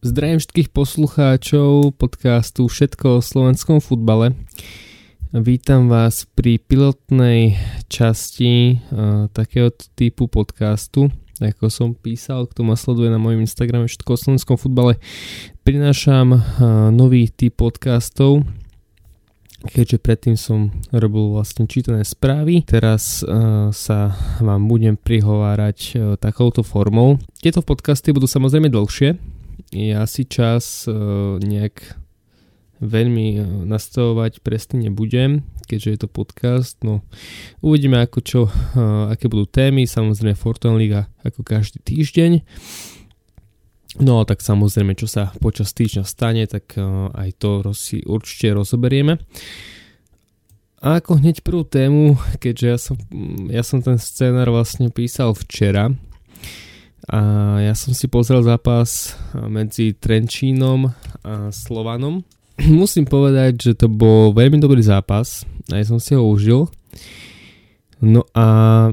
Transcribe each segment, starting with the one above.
Zdravím všetkých poslucháčov podcastu Všetko o slovenskom futbale. Vítam vás pri pilotnej časti takého typu podcastu. Ako som písal, kto ma sleduje na mojom Instagrame Všetko o slovenskom futbale, prinášam nový typ podcastov, keďže predtým som robil vlastne čítané správy. Teraz sa vám budem prihovárať takouto formou. Tieto podcasty budú samozrejme dlhšie. Ja si čas nejak veľmi nastavovať presne nebudem, keďže je to podcast. No, uvidíme aké budú témy, samozrejme Fortuna Liga ako každý týždeň. No a tak samozrejme, čo sa počas týždňa stane, tak aj to si určite rozoberieme. A ako hneď prvú tému, keďže ja som ten scénar vlastne písal včera, a ja som si pozrel zápas medzi Trenčínom a Slovanom. Musím povedať, že to bol veľmi dobrý zápas, aj som si ho užil. No a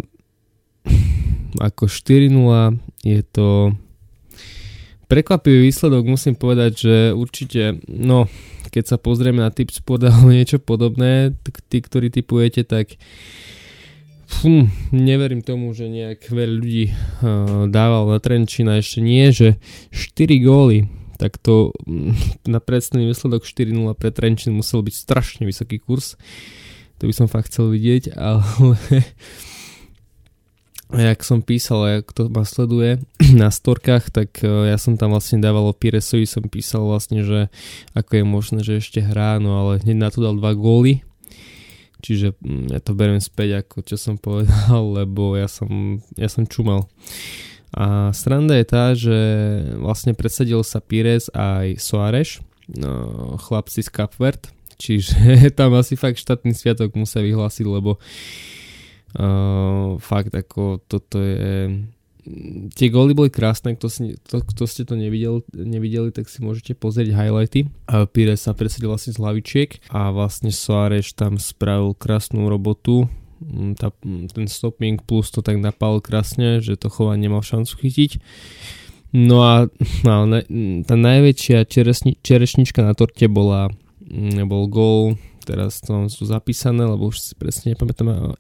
ako 4-0 je to prekvapivý výsledok, musím povedať, že určite, no keď sa pozrieme na Tipsport alebo niečo podobné, tí, ktorí tipujete, tak neverím tomu, že nejak veľa ľudí dával na Trenčína, ešte nie, že 4 góly, tak to na predstavný výsledok 4-0 pre Trenčín musel byť strašne vysoký kurz, to by som fakt chcel vidieť, ale jak som písal, jak to ma sleduje na storkách, tak ja som tam vlastne dával o Piresovi, som písal vlastne, že ako je možné, že ešte hrá, no ale hneď na to dal 2 góly. Čiže ja to beriem späť, ako čo som povedal, lebo ja som čumal. A sranda je tá, že vlastne presadil sa Pires aj Soares, chlapci z Cape Verde, čiže tam asi fakt štátny sviatok musia vyhlásiť, lebo fakt ako toto je... Tie góly boli krásne, kto ste to nevideli, tak si môžete pozrieť highlighty. Pires sa presadil vlastne z hlavičiek a vlastne Soares tam spravil krásnu robotu. Ten stopping plus to tak napal krásne, že to chovanie nemal šancu chytiť. No a tá najväčšia čerešnička na torte bol gól, teraz to mám tu zapísané, lebo už si presne nepamätám,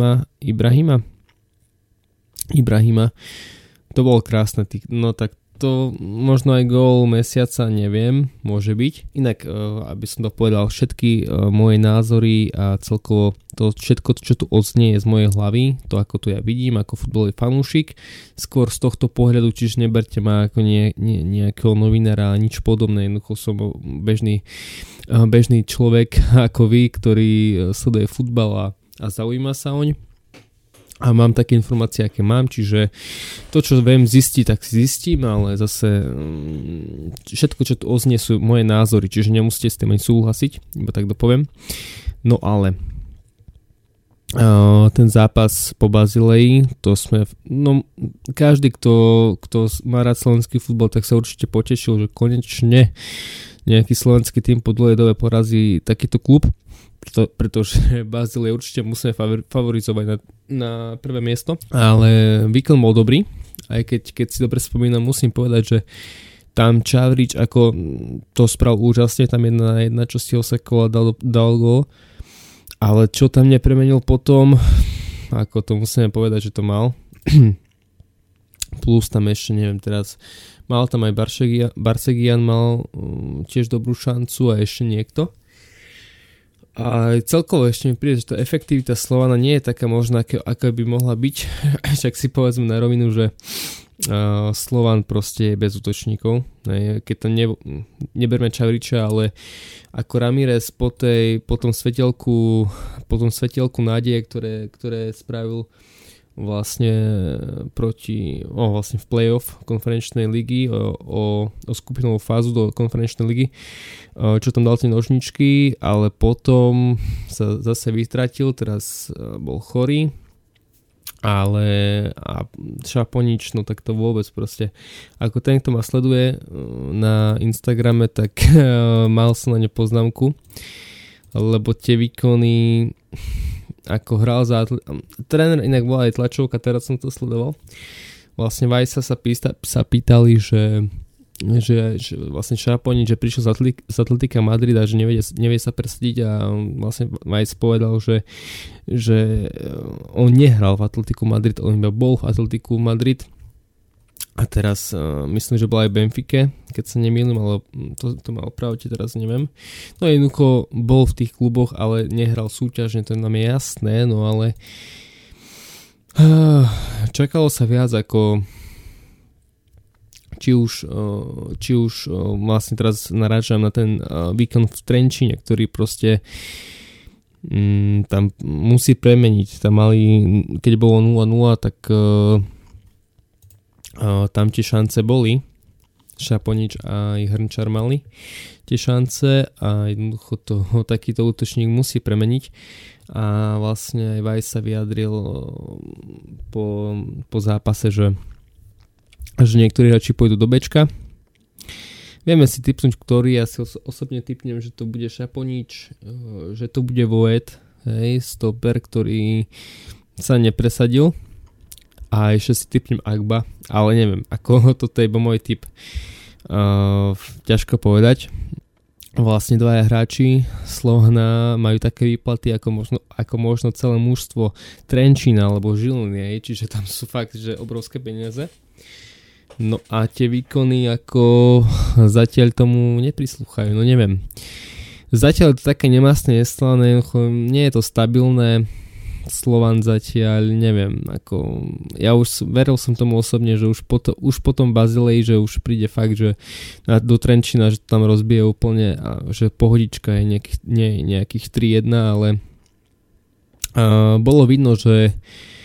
Ibrahima, to bolo krásne, no tak to možno aj gól mesiaca, neviem, môže byť. Inak, aby som to povedal, všetky moje názory a celkovo to všetko, čo tu odznie je z mojej hlavy, to ako to ja vidím, ako futbalový fanúšik, skôr z tohto pohľadu, čiže neberte ma ako nejakého novinára a nič podobné, jednoducho som bežný človek ako vy, ktorý sleduje futbal a zaujíma sa oň. A mám také informácie, aké mám, čiže to, čo viem zistiť, tak si zistím, ale zase všetko, čo tu oznie, sú moje názory, čiže nemusíte s tým ani súhlasiť, iba tak dopoviem. No ale ten zápas po Bazileji, to sme, no každý, kto má rád slovenský futbal, tak sa určite potešil, že konečne nejaký slovenský tým po dlhej dobe porazí takýto klub, pretože Bazílie určite musíme favorizovať na prvé miesto, ale výkon bol dobrý, aj keď si dobre spomínam, musím povedať, že tam Čavrič ako to spravil úžasne, tam 1-1, čo si ho sekol a dal gól, ale čo tam nepremenil potom, ako to musíme povedať, že to mal, plus tam ešte neviem teraz, mal tam aj Barsegian mal tiež dobrú šancu a ešte niekto. A celkovo ešte mi príde, že tá efektivita Slovana nie je taká možná, aká by mohla byť. Však si povedzme na rovinu, že Slovan proste je bez útočníkov. Keď to neberme Čavriča, ale ako Ramírez po tom svetelku nádeje, ktoré spravil vlastne vlastne v play-off konferenčnej ligy o skupinovú fázu do konferenčnej ligy, čo tam dal tie nožničky, ale potom sa zase vytratil, teraz bol chorý, ale a Šaponič, no tak to vôbec proste, ako ten, kto ma sleduje na Instagrame, tak mal som na ne poznámku, lebo tie výkony ako hral za tréner, inak bola aj tlačovka, teraz som to sledoval. Vlastne Vajsa sa pýtali, že že vlastne Šaponič, že prišiel z Atletika Madrid a že nevie sa presadiť a vlastne Weiss povedal, že on nehral v Atletiku Madrid, on iba bol v Atletiku Madrid a teraz myslím, že bol aj v Benfique, keď sa nemýlim, ale to ma opravte, teraz neviem. No jednoducho bol v tých kluboch, ale nehral súťažne, to nám je jasné, no ale čakalo sa viac ako či už vlastne teraz narážam na ten výkon v Trenčíne, ktorý proste tam musí premeniť. Tam mali, keď bolo 0-0, tak tam tie šance boli. Šaponič a aj Hrnčar mali tie šance a jednoducho takýto útočník musí premeniť. A vlastne aj Weiss sa vyjadril po zápase, že niektorí hráči pôjdu do Bčka. Vieme si tipnúť, ktorý, ja si osobne tipnem, že to bude Šaponič, že to bude Voet, stoper, ktorý sa nepresadil. A ešte si tipnem Agba, ale neviem, ako toto je môj tip. Ťažko povedať. Vlastne dvaja hráči Slovana majú také výplaty ako možno celé mužstvo Trenčína alebo Žiliny, čiže tam sú fakt, že obrovské peniaze. No a tie výkony ako zatiaľ tomu neprislúchajú, no neviem. Zatiaľ je to také nemastné, neslané, nie je to stabilné. Slovan zatiaľ, neviem, ako ja už veril som tomu osobne, že už po tom Bazilei, že už príde fakt, že do Trenčína, že to tam rozbije úplne a že pohodička je nejakých 3-1, ale bolo vidno, že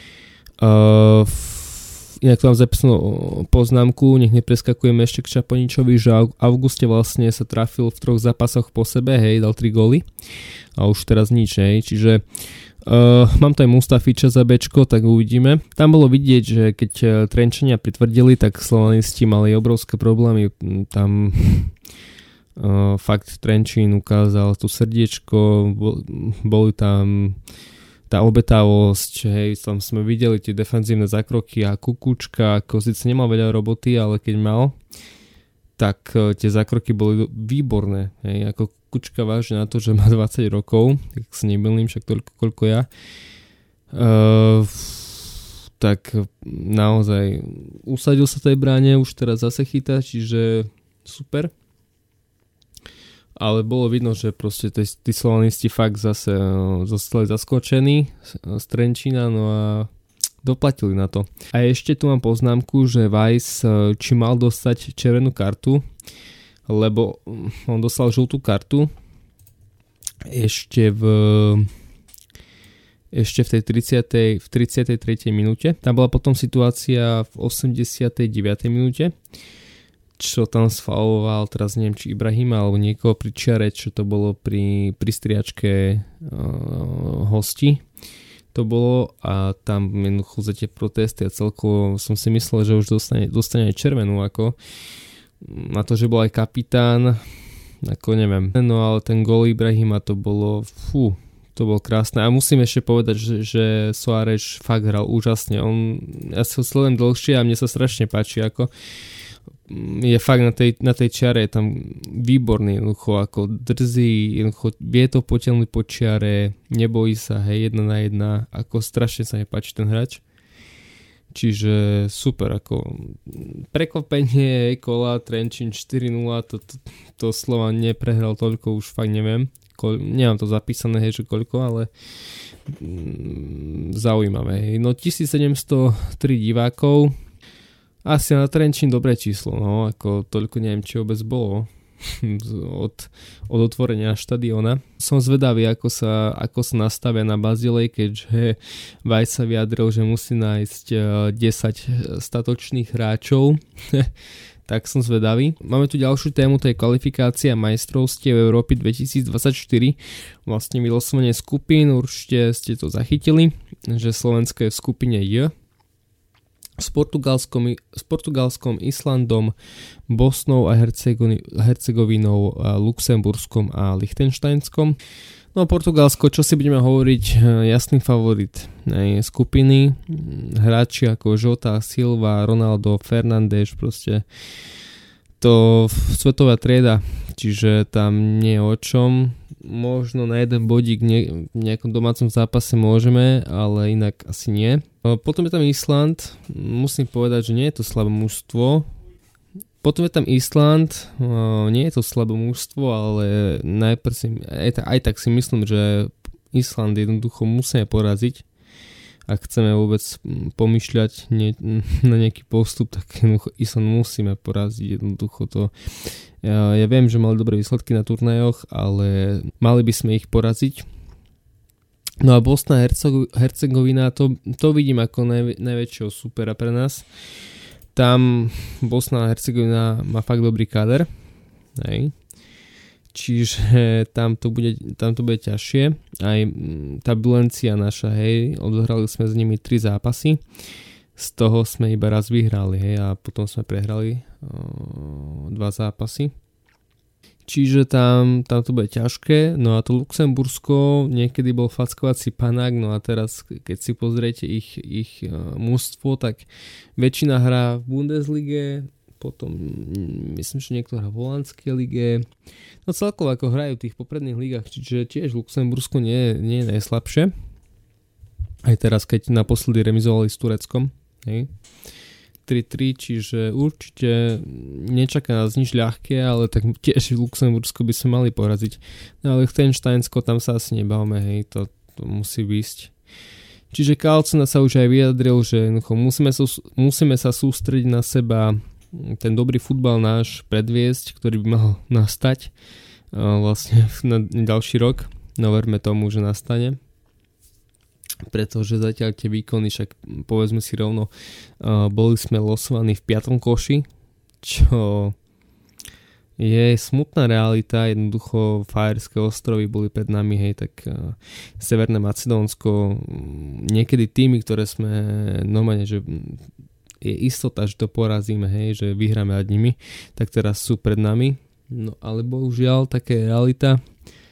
inak tu mám zapísanú poznámku, nech nepreskakujeme ešte k Šaponičovi, že v auguste vlastne sa trafil v 3 zápasoch po sebe, dal 3 góly a už teraz nič, čiže mám tu aj Mustafiča za Bčko, tak uvidíme. Tam bolo vidieť, že keď Trenčania pritvrdili, tak slovanisti mali obrovské problémy, tam fakt Trenčín ukázal tu srdiečko, boli tam tá obetavosť, tam sme videli tie defenzívne zákroky a Kukučka, ako síce nemal veľa roboty, ale keď mal, tak tie zákroky boli výborné. Ako Kukučka váži na to, že má 20 rokov, tak sa nemýlim, však toľko, koľko ja. Tak naozaj usadil sa tej bráne, už teraz zase chytá, čiže super. Ale bolo vidno, že proste tí slovanisti fakt zase zostali zaskočení z Trenčína, no a doplatili na to. A ešte tu mám poznámku, že Weiss či mal dostať červenú kartu, lebo on dostal žltú kartu ešte v tej 33. minúte. Tam bola potom situácia v 89. minúte, čo tam sfauloval, teraz neviem, či Ibrahima alebo niekoho pri čiare, čo to bolo pri striačke hosti. To bolo a tam jednoducho za tie protesty a celkovo som si myslel, že už dostane aj červenú, ako na to, že bol aj kapitán, ako neviem. No ale ten gól Ibrahima to bolo, to bolo krásne. A musím ešte povedať, že Soares fakt hral úžasne. Ja sa ho sledujem dlhšie a mne sa strašne páči, ako je fakt na tej čiare, je tam výborný, jednoducho ako drzí, jednoducho vie to potiahnuť po čiare, nebojí sa, 1 na 1, ako strašne sa mi páči ten hráč. Čiže super, ako prekvapenie kola Trenčín 4-0, to Slovan neprehral toľko, už fakt neviem, nemám to zapísané, že koľko, ale zaujímavé. No 1703 divákov, asi na Trenčín dobré číslo, no ako toľko neviem, či vôbec bolo od otvorenia štadióna. Som zvedavý, ako sa nastavia na Bazilej, keďže Weiss sa vyjadril, že musí nájsť 10 statočných hráčov. Tak som zvedavý. Máme tu ďalšiu tému, to je kvalifikácia majstrovstiev Európy 2024. Vlastne vylosovanie skupín, určite ste to zachytili, že Slovensko je v skupine J. S Portugalskom, Islandom, Bosnou a Hercegovinou, Luxemburskom a Lichtensteinskom. No Portugalsko, čo si budeme hovoriť, jasný favorit skupiny, hráči ako Jota, Silva, Ronaldo, Fernandes, proste to svetová trieda, čiže tam nie je o čom. Možno na jeden bodík v nejakom domácom zápase môžeme, ale inak asi nie. Potom je tam Island, musím povedať, že nie je to slabé mužstvo. Potom je tam Island, nie je to slabé mužstvo, ale najprv aj tak si myslím, že Island jednoducho musíme poraziť. Ak chceme vôbec pomýšľať na nejaký postup, tak Island musíme poraziť jednoducho to. Ja viem, že mali dobré výsledky na turnajoch, ale mali by sme ich poraziť. No a Bosna a Hercegovina, to vidím ako najväčšieho supera pre nás. Tam Bosna a Hercegovina má fakt dobrý káder. Hej. Čiže tam to bude ťažšie. Aj tá bilancia naša, hej, odohrali sme s nimi 3 zápasy. Z toho sme iba raz vyhrali, hej, a potom sme prehrali 2 zápasy. Čiže tam to bude ťažké. No a to Luxembursko niekedy bol fackovací panák, no a teraz keď si pozriete ich mužstvo, tak väčšina hrá v Bundeslige, potom myslím, že niekto hrá v holandskej lige. No celkovo ako hrajú v tých popredných ligách, čiže tiež Luxembursko nie je najslabšie. Aj teraz, keď naposledy remizovali s Tureckom, hej, 3-3, čiže určite nečaká nás nič ľahké, ale tak tiež Luxembursko by sme mali poraziť. No ale Liechtensteinsko, tam sa asi nebavme, hej, to musí ísť. Čiže Carlsen sa už aj vyjadril, že musíme sa sústrediť na seba, ten dobrý futbal náš predviesť, ktorý by mal nastať vlastne na ďalší rok. No verme tomu, že nastane. Pretože zatiaľ tie výkony, však povedzme si rovno, boli sme losovaní v 5. koši, čo je smutná realita. Jednoducho Fajerské ostrovy boli pred nami, hej, tak Severné Macedónsko, niekedy týmy, ktoré sme normálne, že je istota, že to porazíme, hej, že vyhráme nad nimi, tak teraz sú pred nami. No ale bohužiaľ, taká je realita.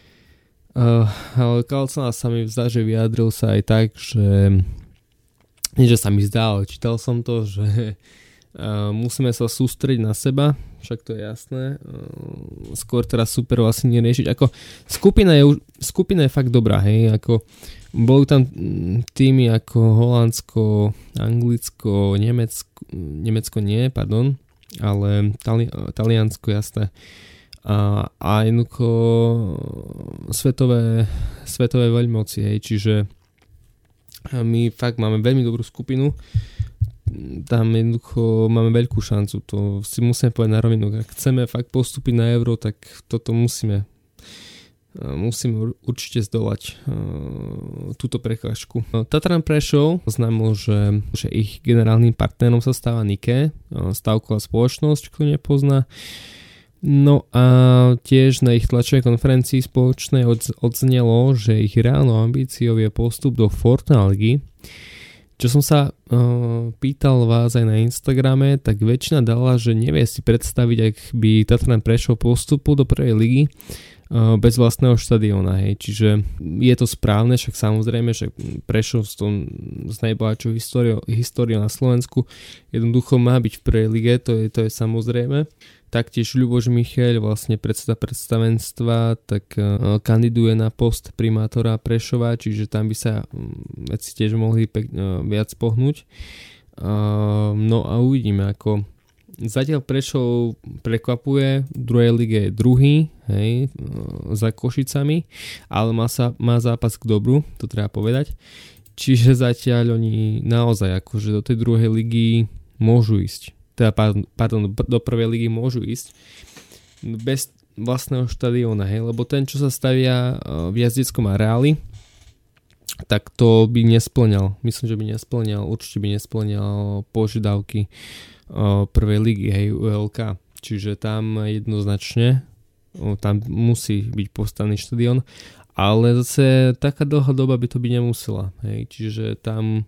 Ale Carlsona sa mi zdá, že vyjadril sa aj tak, že nie, že sa mi zdá, ale čítal som to, že musíme sa sústrediť na seba, však to je jasné. Skôr teraz super vlastne neriešiť. Ako skupina je fakt dobrá, hej, ako boli tam týmy ako Holandsko, Anglicko, Nemecko nie, pardon, ale Taliansko, jasné. A jednoducho svetové veľmoci, hej, čiže my fakt máme veľmi dobrú skupinu, tam jednoducho máme veľkú šancu, to si musíme povedať na rovinu. Ak chceme fakt postúpiť na Euro, tak toto musíme určite zdolať túto prekážku. Tatran Prešov oznámil, že ich generálnym partnerom sa stáva Nike, stavková spoločnosť, kto nepozná. No a tiež na ich tlačovej konferencii spoločnej odznelo, že ich reálnou ambíciou je postup do Fortuna ligy. Čo som sa pýtal vás aj na Instagrame, tak väčšina dala, že nevie si predstaviť, ak by Tatran Prešov postupil do prvej ligy bez vlastného štadióna, hej. Čiže je to správne, však samozrejme, že Prešov s najbohatšou históriou na Slovensku jednoducho má byť v prvej lige, to je samozrejme. Taktiež Ľuboš Micheľ, vlastne predseda predstavenstva, tak kandiduje na post primátora Prešova, čiže tam by sa veci tiež mohli viac pohnúť. No a uvidíme, ako zatiaľ Prešov prekvapuje, v druhej lige je druhý, hej, za Košicami, ale má zápas k dobru, to treba povedať. Čiže zatiaľ oni naozaj akože do tej druhej ligy môžu ísť. Do prvej ligy môžu ísť bez vlastného štadióna, hej, lebo ten, čo sa stavia v jazdeckom areáli, tak to by nesplňal. Myslím, že by nesplňal, určite by nesplňal požiadavky prvej ligy, hej, ULK. Čiže tam jednoznačne tam musí byť postavený štadión, ale zase taká dlhá doba by to byť nemusela, hej, čiže tam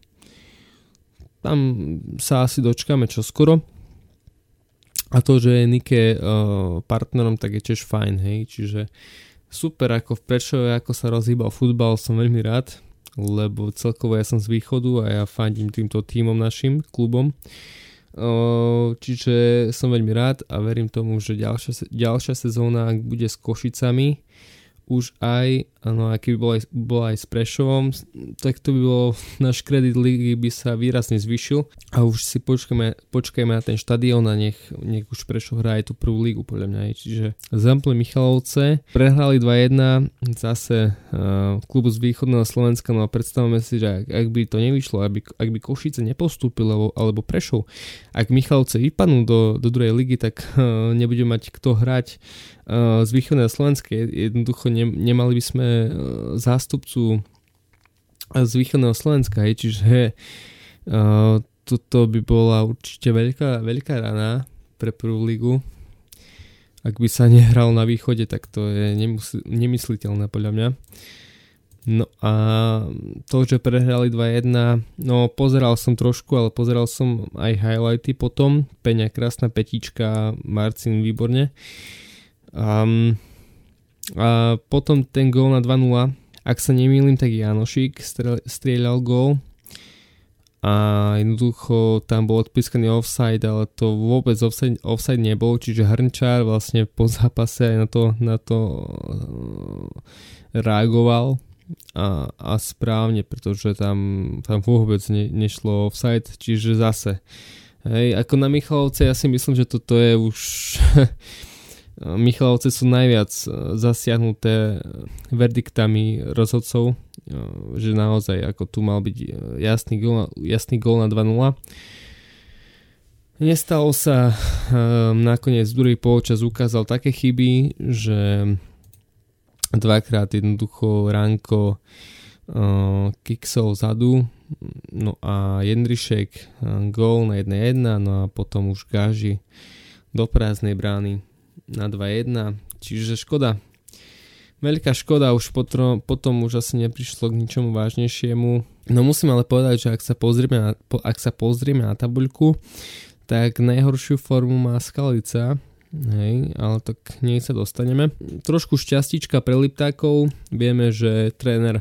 sa asi dočkáme čoskoro. A to, že je Nike partnerom, tak je tiež fajn, hej, čiže super, ako v Prešove, ako sa rozhýbal futbal, som veľmi rád, lebo celkovo ja som z východu a ja fandím týmto tímom našim klubom. Čiže som veľmi rád a verím tomu, že ďalšia sezóna, ak bude s Košicami, už aj, no a keby bola aj s Prešovom, tak to by bolo, náš kredit ligy by sa výrazne zvýšil a už si počkajme na ten štadión a nech už Prešov hrá aj tú prvú ligu podľa mňa. Čiže Zemplín Michalovce prehrali 2-1 zase klubu z východného Slovenska, no a predstavme si, že ak by to nevyšlo, ak by Košice nepostúpil alebo Prešov, ak Michalovce vypadnú do druhej ligy, tak nebude mať kto hrať z východného Slovenska. Jednoducho nemali by sme zástupcu z východného Slovenska, čiže toto by bola určite veľká rana pre prvú ligu. Ak by sa nehral na východe, tak to je nemysliteľné podľa mňa. No a to, že prehrali 2-1, no pozeral som trošku, ale pozeral som aj highlighty potom. Peňa krásna petička, Marcin výborne. A potom ten gól na 2-0, ak sa nemýlim, tak Janošík strieľal gól a jednoducho tam bol odpískaný offside, ale to vôbec offside nebol, čiže Hrnčár vlastne po zápase aj na to reagoval a správne, pretože tam vôbec nešlo offside, čiže zase ako na Michalovce, ja si myslím, že toto je už Michalovce sú najviac zasiahnuté verdiktami rozhodcov, že naozaj ako tu mal byť jasný gól na 2-0. Nestalo sa, nakoniec druhý polčas ukázal také chyby, že dvakrát jednoducho Ranko kiksol vzadu, no a Jendrišek gól na 1-1, no a potom už Gáži do prázdnej brány na 2-1, čiže škoda. Veľká škoda, už potom už asi neprišlo k ničomu vážnejšiemu. No musím ale povedať, že ak sa pozrieme na tabuľku, tak najhoršiu formu má Skalica, ale tak nej sa dostaneme. Trošku šťastíčka pre Liptákov, vieme, že tréner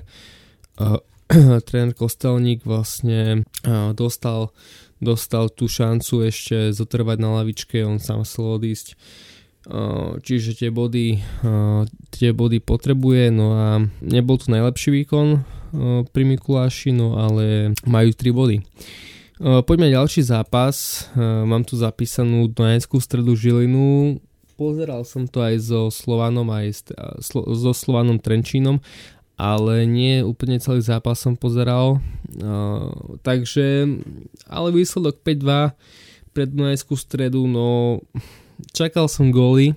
Kostelník vlastne dostal tú šancu ešte zotrvať na lavičke, on sám chcel odísť. Čiže tie body potrebuje, no a nebol to najlepší výkon pri Mikuláši, no ale majú 3 body. Poďme na ďalší zápas, mám tu zapísanú Dunajskú Stredu Žilinu, pozeral som to aj so Slovanom Trenčínom, ale nie úplne celý zápas som pozeral, takže ale výsledok 5-2 pre Dunajskú Stredu, no čakal som góly,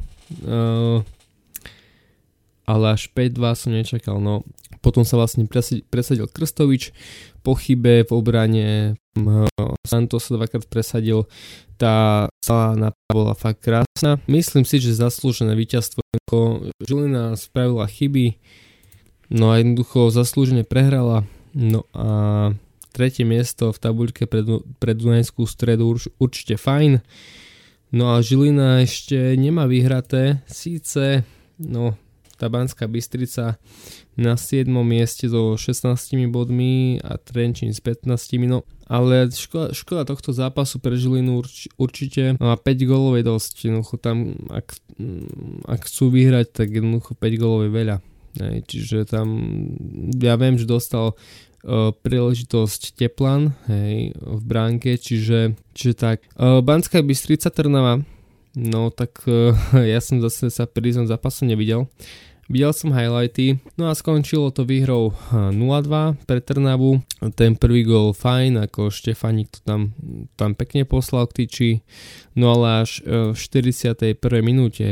ale až 5-2 som nečakal. No, potom sa vlastne presadil Krstovič, po chybe v obrane Santos sa dvakrát presadil. Tá celá náprava bola fakt krásna. Myslím si, že zaslúžené víťazstvo. Žilina spravila chyby, no a jednoducho zaslúžene prehrala. No a 3. miesto v tabuľke pre Dunajskú Stredu určite fajn. No a Žilina ešte nemá vyhraté, síce tá Banská Bystrica na 7. mieste so 16 bodmi a Trenčín s 15, no ale škoda tohto zápasu pre Žilinu určite, no a 5 gólov je dosť, jednoducho tam ak chcú vyhrať, tak jednoducho 5 gólov je veľa, čiže tam ja viem, že dostal príležitosť Teplan v bránke, čiže tak. Banská Bystrica Trnava, no tak ja som zase sa pri tom zápasu nevidel. Videl som highlighty, no a skončilo to výhrou 0-2 pre Trnavu. Ten prvý gól fajn, ako Štefaník to tam pekne poslal k tyči, no ale až v 41. minúte,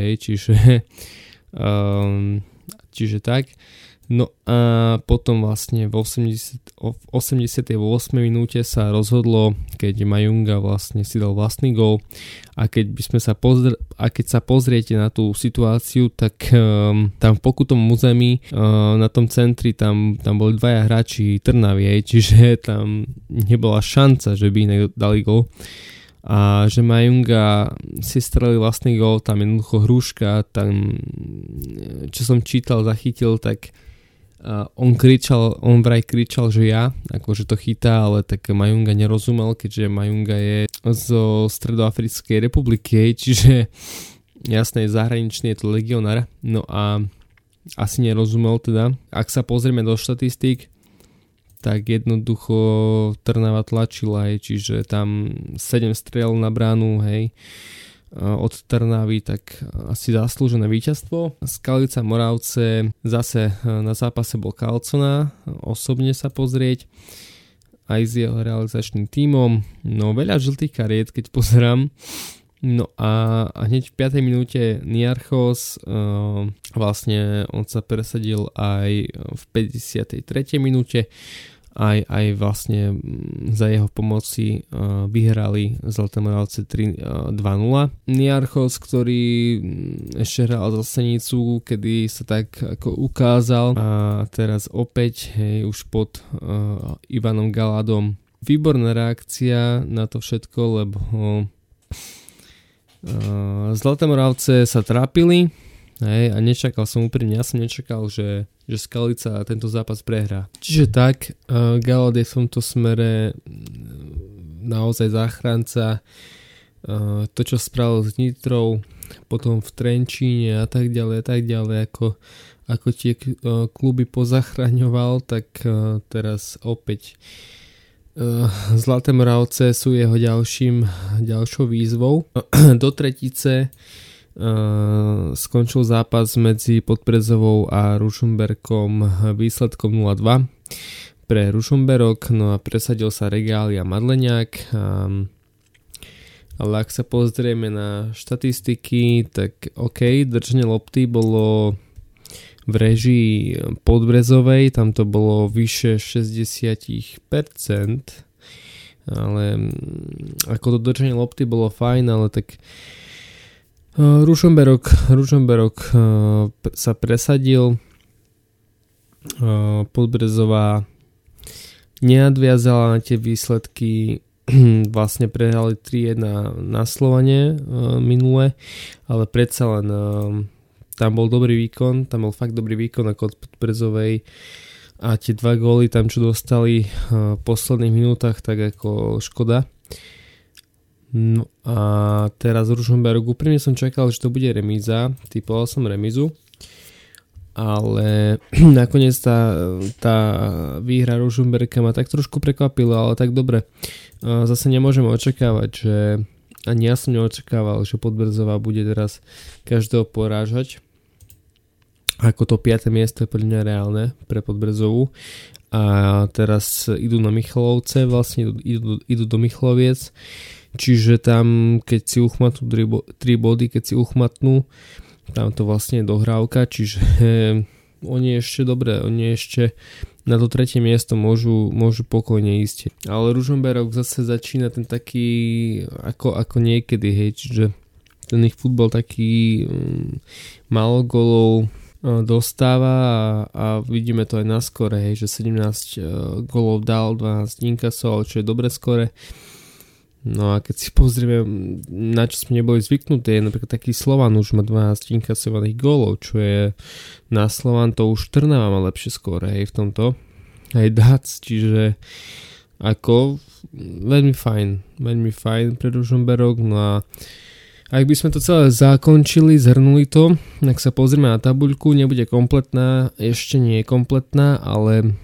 čiže tak. No a potom vlastne v 88. minúte sa rozhodlo, keď Majunga vlastne si dal vlastný gól a keď sa pozriete na tú situáciu, tak tam v pokutovom území na tom centri tam boli 2 hráči Trnavy, čiže tam nebola šanca, že by inak dali gól. A že Majunga si strelil vlastný gól, tam jednoducho Hruška, tam čo som čítal, zachytil, tak On vraj kričal, že ja, akože to chytá, ale tak Mayunga nerozumel, keďže Mayunga je zo Stredoafrickej republiky, čiže jasné, zahraničný je to legionár, no a asi nerozumel teda. Ak sa pozrieme do štatistík, tak jednoducho Trnava tlačila, čiže tam 7 striel na bránu, hej, od Trnavy, tak asi zaslúžené víťazstvo. Skalica Moravce, zase na zápase bol Kalcona, osobne sa pozrieť, aj s jeho realizačným tímom. No veľa žltých kariet, keď pozerám. No a hneď v 5. minúte Niarchos, vlastne on sa presadil aj v 53. minúte, aj vlastne za jeho pomoci vyhrali Zlaté Moravce 2-0. Niarchos, ktorý ešte hral za Senicu, kedy sa tak ako ukázal, a teraz opäť, hej, už pod Ivanom Galadom. Výborná reakcia na to všetko, lebo Zlaté Moravce sa trápili, hej, a úprimne nečakal, že Skalica tento zápas prehrá. Čiže tak, Galad je v tomto smere naozaj záchranca. To, čo spravil s Nitrou, potom v Trenčíne a tak ďalej, ako tie kluby pozachraňoval, tak teraz opäť Zlaté Moravce sú jeho ďalšou výzvou. Do tretice skončil zápas medzi Podbrezovou a Ružomberkom výsledkom 0-2 pre Ružomberok, no a presadil sa Regália Madleniak. Ale ak sa pozrieme na štatistiky, tak OK, držanie lopty bolo v režii Podbrezovej, tam to bolo vyše 60%, ale ako to držanie lopty bolo fajn, ale tak Ružomberok sa presadil, Podbrezová neadviazala na tie výsledky, vlastne prehrali 3-1 na Slovane minule, ale predsa len tam bol dobrý výkon, tam bol fakt dobrý výkon ako od Podbrezovej a tie 2 góly tam, čo dostali v posledných minútach, tak ako škoda. No a teraz Ružomberok, úprimne som čakal, že to bude remíza, typoval som remízu, ale nakoniec tá výhra Ružomberka ma tak trošku prekvapila, ale tak dobre, zase nemôžeme očakávať, že ani ja som neočakával, že Podbrezová bude teraz každého porážať, ako to 5. miesto je podľa mňa reálne pre Podbrezovú, a teraz idú na Michalovce, vlastne idú do Michloviec. Čiže tam, keď si uchmatnú 3 body, keď si uchmatnú, tam to vlastne je dohrávka, čiže oni ešte na to 3. miesto môžu pokojne ísť. Ale Ružomberok zase začína ten taký ako niekedy, hej, čiže ten ich futbal taký málo golov dostáva a vidíme to aj na skore, hej, že 17 golov dal, 12 inkasoval, čo je dobre skore. No a keď si pozrieme, na čo sme neboli zvyknutí, napríklad taký Slovan už má 12 inkasovaných gólov, čo je na Slovan, to už Trnava má lepšie skóre, hej, v tomto. Aj Dac, čiže ako veľmi fajn pre Ružomberok. No a ak by sme to celé zakončili, zhrnuli to, ak sa pozrieme na tabuľku, nebude kompletná, ešte nie je kompletná, ale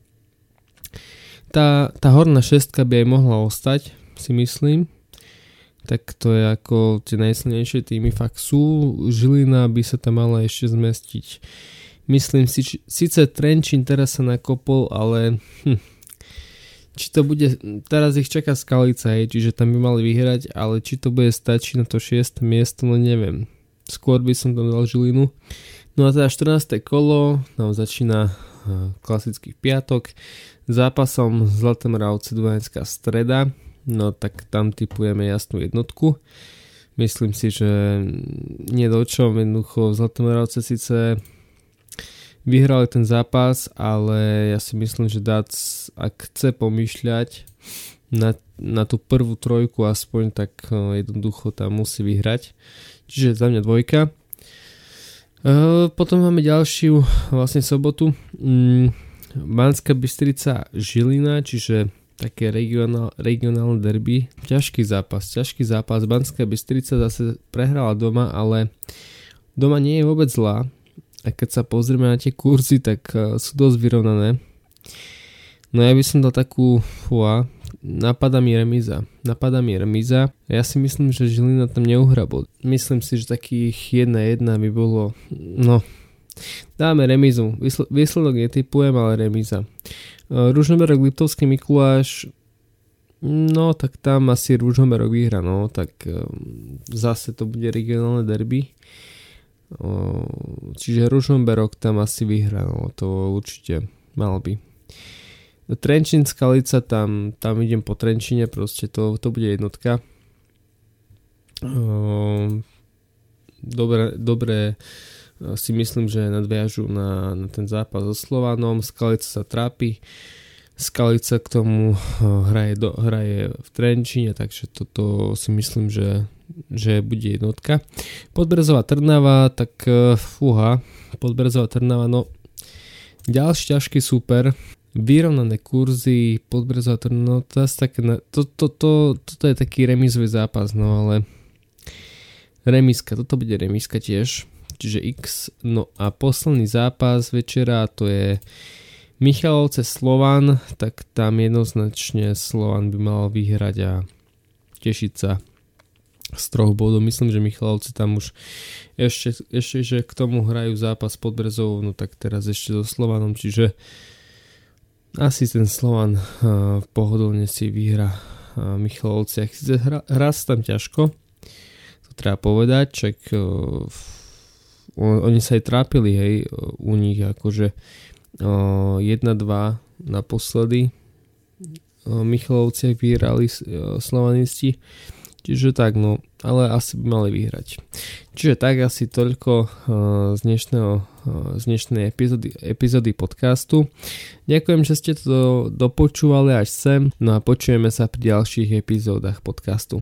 tá horná šestka by aj mohla ostať, si myslím. Tak to je ako tie najsilnejšie týmy fakt sú. Žilina by sa tam mala ešte zmestiť. Myslím si, síce Trenčín teraz sa nakopol, ale či to bude, teraz ich čaká Skalica, čiže tam by mali vyhrať, ale či to bude stačiť na to 6. miesto, no neviem. Skôr by som tam dal Žilinu. No a teda 14. kolo nám začína klasický piatok zápasom Zlaté Moravce Dunajská Streda. No tak tam tipujeme jasnú jednotku. Myslím si, že nie do čom, jednoducho Zlaté Moravce síce vyhrali ten zápas, ale ja si myslím, že Dac, ak chce pomýšľať na tú prvú trojku aspoň, tak jednoducho tam musí vyhrať. Čiže za mňa 2. Potom máme ďalšiu vlastne sobotu. Banská Bystrica Žilina, čiže také regionálne derby. Ťažký zápas. Banská Bystrica zase prehrala doma, ale doma nie je vôbec zlá. A keď sa pozrieme na tie kurzy, tak sú dosť vyrovnané. No ja by som dal takú napadá mi remíza. Ja si myslím, že Žilina tam neuhrá bod. Myslím si, že takých 1-1 by bolo, dáme remízu. Výsledok netypujem, ale remíza. Ružomberok Liptovský Mikuláš, tak tam asi Ružomberok vyhra, tak zase to bude regionálne derby. Čiže Ružomberok tam asi vyhra, to určite mal by. Trenčín Skalica, tam idem po Trenčíne, proste to bude jednotka. Dobre si myslím, že nadviažu na ten zápas so Slovanom. Skalica sa trápi, Skalica k tomu hraje v Trenčíne, takže toto si myslím, že bude jednotka. Podbrezová Trnava, Podbrezová Trnava, ďalší ťažký súper. Vyrovnané kurzy, Podbrezová Trnava, toto je taký remízový zápas, ale remízka, toto bude remízka tiež, čiže X. A posledný zápas večera, to je Michalovce Slovan, tak tam jednoznačne Slovan by mal vyhrať a tešiť sa z 3 bodov. Myslím, že Michalovce tam už ešte že k tomu hrajú zápas pod Brezovou, tak teraz ešte so Slovanom, čiže asi ten Slovan pohodlne si vyhra Michalovci. Hrá sa tam ťažko, to treba povedať, čak oni sa aj trápili, u nich akože 1-2 naposledy Michalovci vyhrali Slovanisti, čiže tak, ale asi by mali vyhrať. Čiže tak asi toľko z dnešnej epizódy podcastu. Ďakujem, že ste to dopočúvali až sem, a počujeme sa pri ďalších epizódach podcastu.